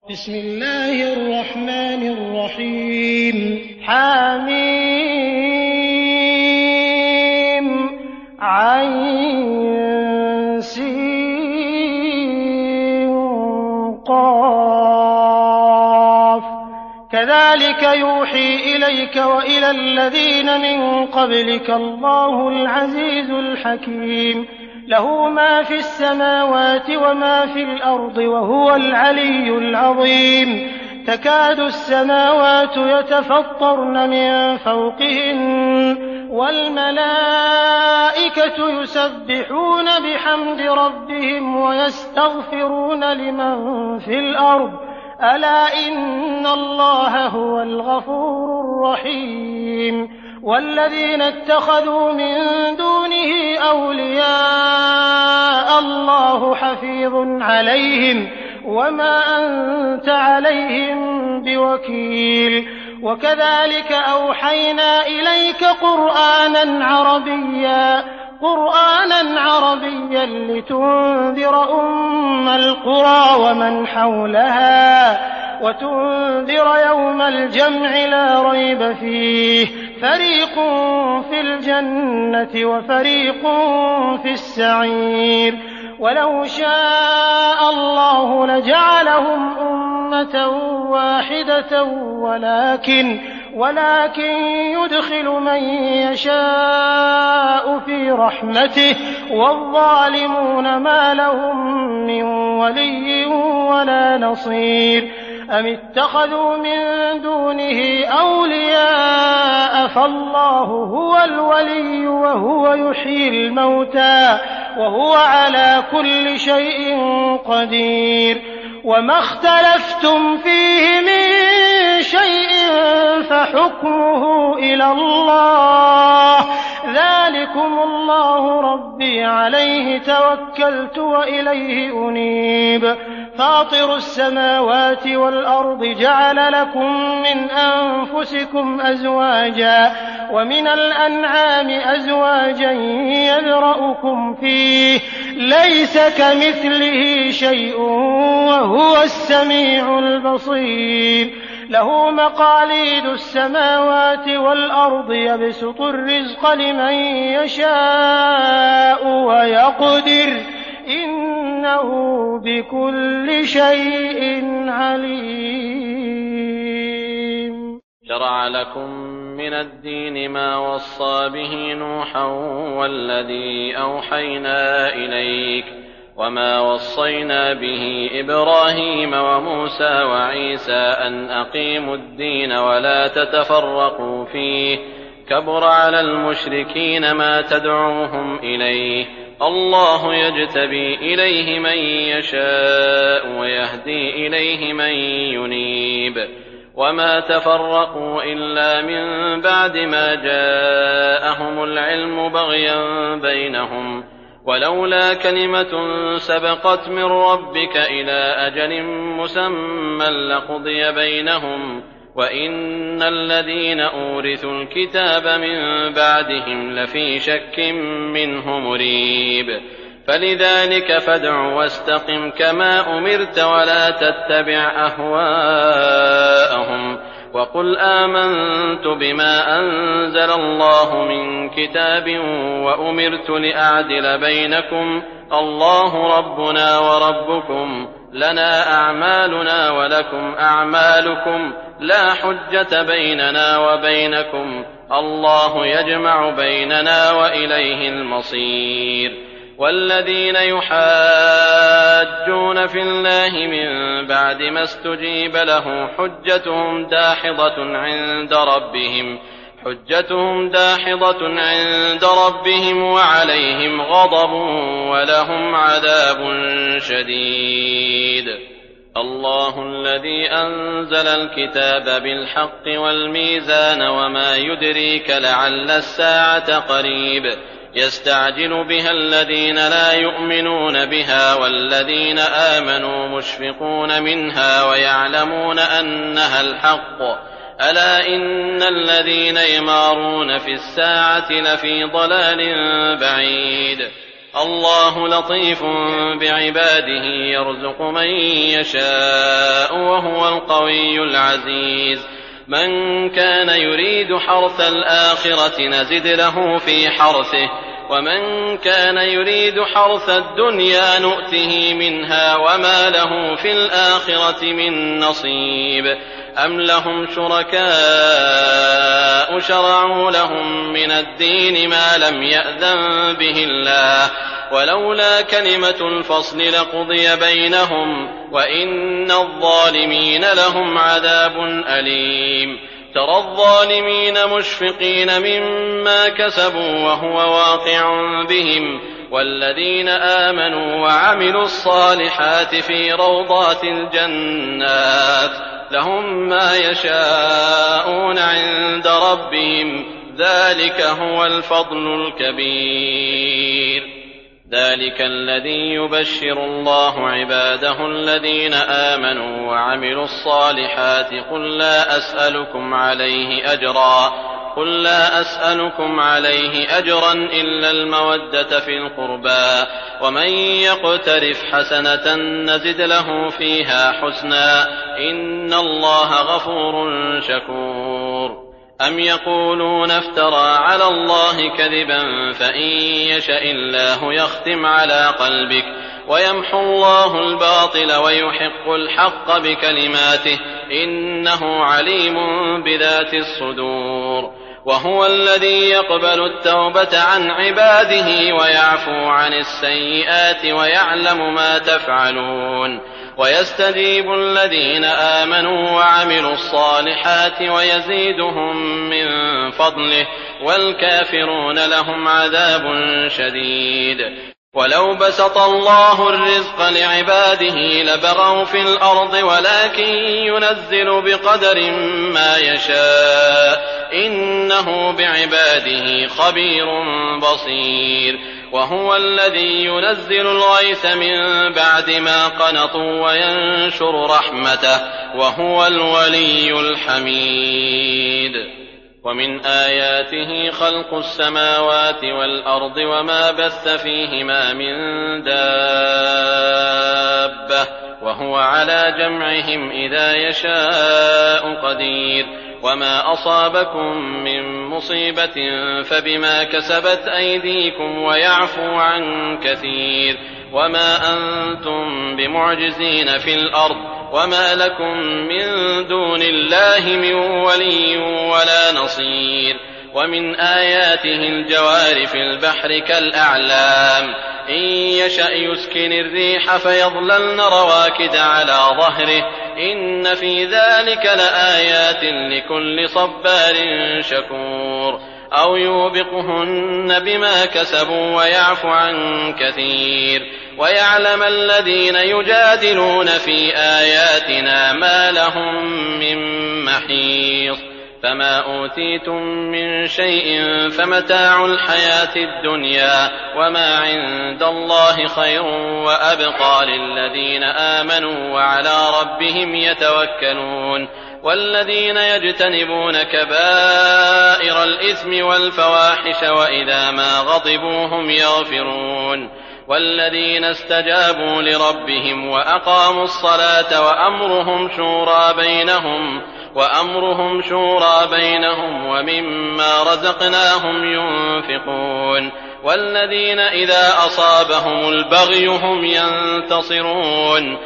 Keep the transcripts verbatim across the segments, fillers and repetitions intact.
بسم الله الرحمن الرحيم حميم عين سين قاف كذلك يوحي إليك وإلى الذين من قبلك الله العزيز الحكيم له ما في السماوات وما في الأرض وهو العلي العظيم تكاد السماوات يتفطرن من فوقهن والملائكة يسبحون بحمد ربهم ويستغفرون لمن في الأرض ألا إن الله هو الغفور الرحيم والذين اتخذوا من دونه أولياء الله حفيظ عليهم وما أنت عليهم بوكيل وكذلك أوحينا إليك قرآنا عربيا قرآنا عربيا لتنذر أم القرى ومن حولها وتنذر يوم الجمع لا ريب فيه فريق في الجنة وفريق في السعير ولو شاء الله لجعلهم أمة واحدة ولكن ولكن يدخل من يشاء في رحمته والظالمون ما لهم من ولي ولا نصير أم اتخذوا من دونه أولياء فالله هو الولي وهو يحيي الموتى وهو على كل شيء قدير وما اختلفتم فيه من شيء فحكمه إلى الله ذلكم الله ربي عليه توكلت وإليه أنيب فاطر السماوات والأرض جعل لكم من أنفسكم أزواجا ومن الأنعام أزواجا يذرأكم فيه ليس كمثله شيء وهو السميع البصير له مقاليد السماوات والأرض يبسط الرزق لمن يشاء ويقدر إنه بكل شيء عليم شرع لكم من الدين ما وصى به نوحا والذي أوحينا إليك وما وصينا به إبراهيم وموسى وعيسى أن أقيموا الدين ولا تتفرقوا فيه كبر على المشركين ما تدعوهم إليه الله يجتبي إليه من يشاء ويهدي إليه من ينيب وما تفرقوا إلا من بعد ما جاءهم العلم بغيا بينهم ولولا كلمة سبقت من ربك إلى أجل مسمى لقضي بينهم وإن الذين أورثوا الكتاب من بعدهم لفي شك منه مريب فلذلك فادع واستقم كما أمرت ولا تتبع أهواءهم وقل آمنت بما أنزل الله من كتاب وأمرت لأعدل بينكم الله ربنا وربكم لنا أعمالنا ولكم أعمالكم لا حجة بيننا وبينكم الله يجمع بيننا وإليه المصير والذين يحاجون في الله من بعد ما استجيب له حجتهم داحضة عند ربهم حجتهم داحضة عند ربهم وعليهم غضب ولهم عذاب شديد الله الذي أنزل الكتاب بالحق والميزان وما يدريك لعل الساعة قريب يستعجل بها الذين لا يؤمنون بها والذين آمنوا مشفقون منها ويعلمون أنها الحق ألا إن الذين يمارون في الساعة لفي ضلال بعيد الله لطيف بعباده يرزق من يشاء وهو القوي العزيز. من كان يريد حرث الآخرة نزد له في حرثه ومن كان يريد حرث الدنيا نؤته منها وما له في الآخرة من نصيب. أم لهم شركاء شرعوا لهم من الدين ما لم يأذن به الله ولولا كلمة الفصل لقضي بينهم وإن الظالمين لهم عذاب أليم. ترى الظالمين مشفقين مما كسبوا وهو واقع بهم والذين آمنوا وعملوا الصالحات في روضات الجنات لهم ما يشاءون عند ربهم ذلك هو الفضل الكبير. ذلك الذي يبشر الله عباده الذين آمنوا وعملوا الصالحات قل لا أسألكم عليه أجرا قل لا أسألكم عليه أجرا إلا المودة في القربى ومن يقترف حسنة نزد له فيها حسنا إن الله غفور شكور. أم يقولون افترى على الله كذبا فإن يشأ الله يختم على قلبك ويمحو الله الباطل ويحق الحق بكلماته إنه عليم بذات الصدور. وهو الذي يقبل التوبة عن عباده ويعفو عن السيئات ويعلم ما تفعلون ويستجيب الذين آمنوا وعملوا الصالحات ويزيدهم من فضله والكافرون لهم عذاب شديد. ولو بسط الله الرزق لعباده لبغوا في الأرض ولكن ينزل بقدر ما يشاء إنه بعباده خبير بصير. وهو الذي ينزل الغيث من بعد ما قنطوا وينشر رحمته وهو الولي الحميد. ومن آياته خلق السماوات والأرض وما بث فيهما من دابة وهو على جمعهم إذا يشاء قدير. وما أصابكم من مصيبة فبما كسبت أيديكم ويعفو عن كثير. وما أنتم بمعجزين في الأرض وما لكم من دون الله من ولي ولا نصير. ومن آياته الجوار في البحر كالأعلام إن يشأ يسكن الريح فيظللن رواكد على ظهره إن في ذلك لآيات لكل صبار شكور. أو يوبقهن بما كسبوا ويعفو عن كثير. ويعلم الذين يجادلون في آياتنا ما لهم من محيص. فما أوتيتم من شيء فمتاع الحياة الدنيا وما عند الله خير وأبقى للذين آمنوا وعلى ربهم يتوكلون. والذين يجتنبون كبائر الإثم والفواحش وإذا ما غضبوا هم يغفرون. والذين استجابوا لربهم وأقاموا الصلاة وأمرهم شورى بينهم وأمرهم شورى بينهم ومما رزقناهم ينفقون. والذين إذا أصابهم البغي هم ينتصرون.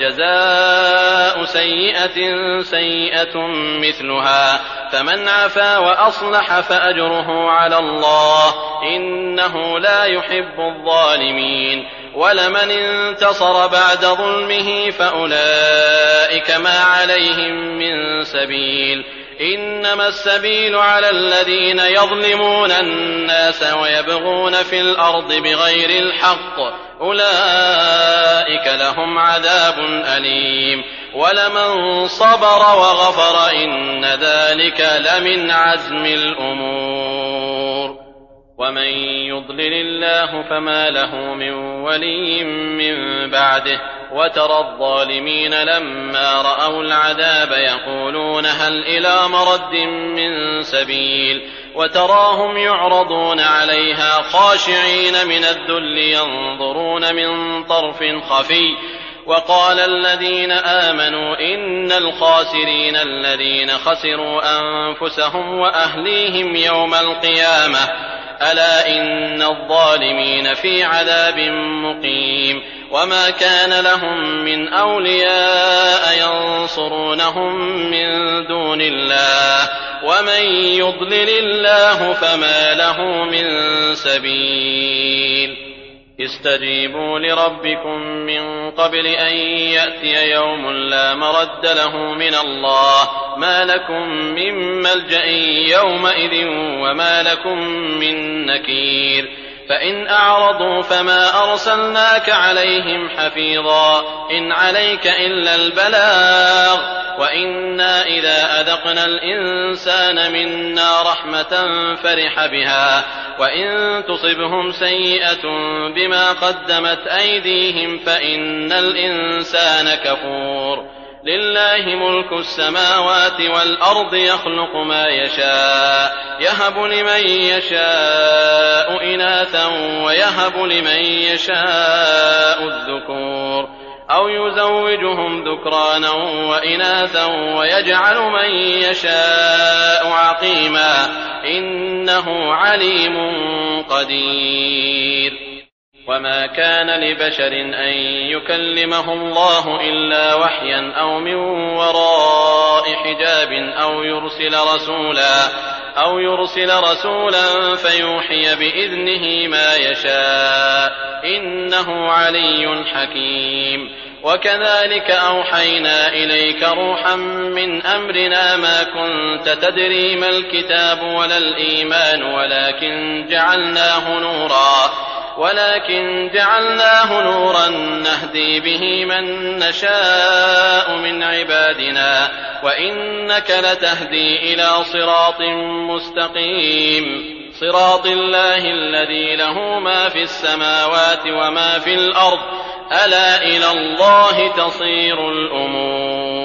وجزاء سيئة سيئة مثلها فمن عفا وأصلح فأجره على الله إنه لا يحب الظالمين. ولمن انتصر بعد ظلمه فأولئك ما عليهم من سبيل إنما السبيل على الذين يظلمون الناس ويبغون في الأرض بغير الحق أولئك لهم عذاب أليم. ولمن صبر وغفر إن ذلك لمن عزم الأمور. ومن يضلل الله فما له من ولي من بعده. وترى الظالمين لما رأوا العذاب يقولون هل إلى مرد من سبيل. وتراهم يعرضون عليها خاشعين من الذل ينظرون من طرف خفي وقال الذين آمنوا إن الخاسرين الذين خسروا أنفسهم وأهليهم يوم القيامة ألا إن الظالمين في عذاب مقيم وما كان لهم من أولياء ينصرونهم من دون الله ومن يضلل الله فما له من سبيل استجيبوا لربكم من قبل أن يأتي يوم لا مرد له من الله ما لكم من ملجأ يومئذ وما لكم من نكير فإن أعرضوا فما أرسلناك عليهم حفيظا إن عليك إلا البلاغ وإنا إذا أذقنا الإنسان منا رحمة فرح بها وإن تصبهم سيئة بما قدمت أيديهم فإن الإنسان كفور لله ملك السماوات والأرض يخلق ما يشاء يهب لمن يشاء إناثا ويهب لمن يشاء الذكور أو يزوجهم ذكرانا وإناثا ويجعل من يشاء عقيما إنه عليم قدير وما كان لبشر أن يكلمه الله إلا وحيا أو من وراء حجاب أو يرسل رسولا أو يرسل رسولا فيوحي بإذنه ما يشاء إنه علي حكيم وكذلك أوحينا إليك روحا من أمرنا ما كنت تدري ما الكتاب ولا الإيمان ولكن جعلناه نورا ولكن جعلناه نورا نهدي به من نشاء من عبادنا وإنك لتهدي إلى صراط مستقيم صراط الله الذي له ما في السماوات وما في الأرض ألا إلى الله تصير الأمور